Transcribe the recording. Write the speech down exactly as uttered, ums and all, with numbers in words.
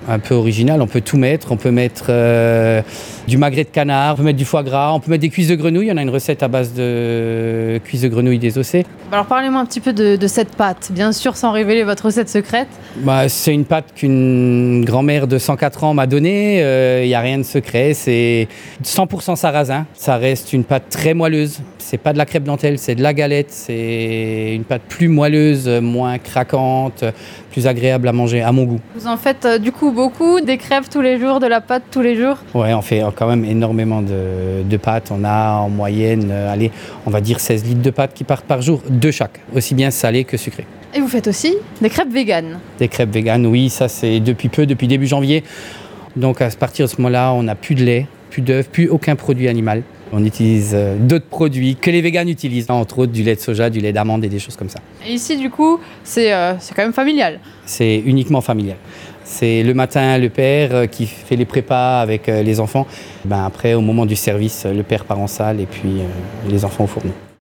un peu original. On peut tout mettre. On peut mettre euh, du magret de canard, on peut mettre du foie gras, on peut mettre des cuisses de grenouille. On a une recette à base de cuisses de grenouille désossées. Alors parlez-moi un petit peu de, de cette pâte, bien sûr sans révéler votre recette secrète. Bah, c'est une pâte qu'une grand-mère de cent quatre ans m'a donnée. Il euh, n'y a rien de secret. C'est cent pour cent sarrasin. Ça reste une pâte très moelleuse. C'est pas de la crêpe dentelle, c'est de la galette. C'est une pâte plus moelleuse, moins craquante, plus agréable à manger, à mon goût. Vous en faites euh, du coup beaucoup, des crêpes tous les jours, de la pâte tous les jours? Ouais, on fait quand même énormément de, de pâtes. On a en moyenne, euh, allez, on va dire seize litres de pâtes qui partent par jour, de chaque, aussi bien salées que sucrées. Et vous faites aussi des crêpes véganes? Des crêpes véganes, oui, ça c'est depuis peu, depuis début janvier. Donc à partir de ce moment-là, on n'a plus de lait, plus d'œufs, plus aucun produit animal. On utilise euh, d'autres produits que les véganes utilisent, entre autres du lait de soja, du lait d'amande et des choses comme ça. Et ici, du coup, c'est euh, c'est quand même familial. C'est uniquement familial. C'est le matin le père euh, qui fait les prépas avec euh, les enfants. Ben après, au moment du service, le père part en salle et puis euh, les enfants au fourneau.